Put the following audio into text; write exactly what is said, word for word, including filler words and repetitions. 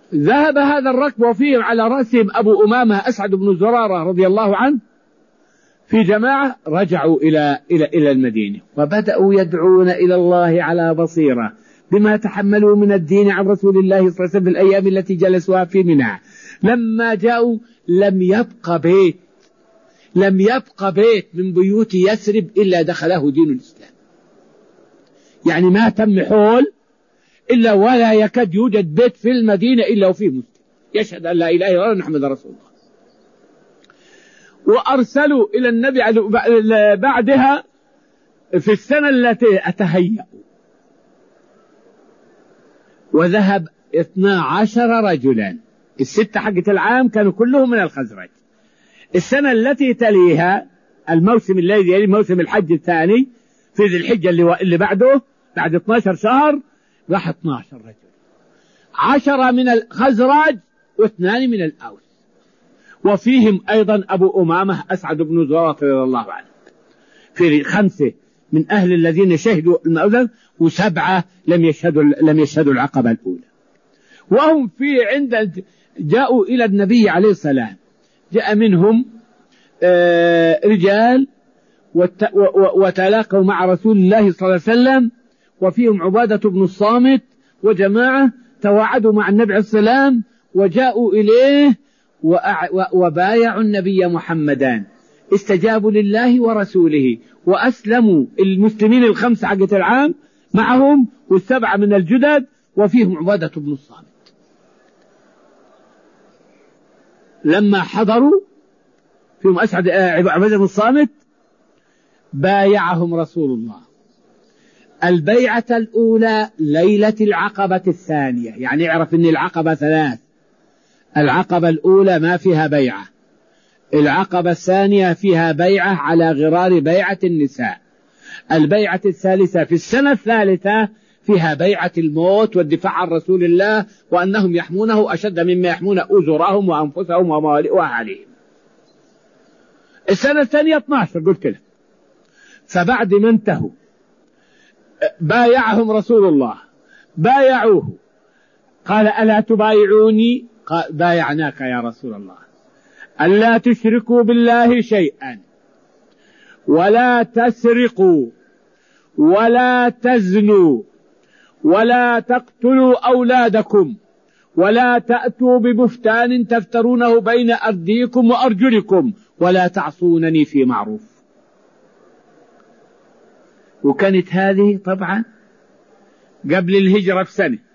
ذهب هذا الركب وفيهم على رأسهم أبو أمامة أسعد بن زرارة رضي الله عنه في جماعة، رجعوا إلى, إلى, إلى المدينة وبدأوا يدعون إلى الله على بصيرة بما تحملوا من الدين عن رسول الله صلى الله عليه وسلم في الأيام التي جلسوها في منى. لما جاءوا لم يبق بيت لم يبق بيت من بيوت يثرب إلا دخله دين الإسلام. يعني ما تم حول إلا ولا يكاد يوجد بيت في المدينة إلا وفيه مسلم يشهد أن لا إله إلا الله محمد رسول الله. وأرسلوا إلى النبي بعدها في السنة التي أتهيأوا، وذهب اثنا عشر رجلا. الستة حقة العام كانوا كلهم من الخزرج. السنة التي تليها الموسم الذي يلي موسم الحج الثاني في ذي الحجة اللي, اللي بعده بعد اثنا عشر شهر راح اثنا عشر رجل، عشرة من الخزرج واثنان من الأوس، وفيهم أيضا أبو أمامة أسعد بن زرارة رضي الله عنه. في خمسة من أهل الذين شهدوا المأذن، وسبعة لم يشهدوا لم يشهدوا العقبة الأولى. وهم في عند جاءوا إلى النبي عليه السلام، جاء منهم رجال وتلاقوا مع رسول الله صلى الله عليه وسلم، وفيهم عبادة بن الصامت وجماعة تواعدوا مع النبي عليه السلام وجاءوا إليه وبايعوا النبي محمدا، استجابوا لله ورسوله وأسلموا. المسلمين الخمسة حقة العام معهم والسبعة من الجدد وفيهم عبادة بن الصامت. لما حضروا فيهم أسعد عبادة بن الصامت بايعهم رسول الله. البيعة الأولى ليلة العقبة الثانية، يعني اعرف أن العقبة ثلاث. العقبة الأولى ما فيها بيعة، العقبة الثانية فيها بيعة على غرار بيعة النساء، البيعة الثالثة في السنة الثالثة فيها بيعة الموت والدفاع عن رسول الله، وأنهم يحمونه أشد مما يحمون أزرهم وأنفسهم وأهاليهم. السنة الثانية اثنا عشر قلت لك. فبعد ما انتهوا بايعهم رسول الله، بايعوه، قال ألا تبايعوني؟ قال بايعناك يا رسول الله. ألا تشركوا بالله شيئا، ولا تسرقوا، ولا تزنوا، ولا تقتلوا أولادكم، ولا تأتوا ببهتان تفترونه بين أيديكم وأرجلكم، ولا تعصونني في معروف. وكانت هذه طبعا قبل الهجرة بسنة،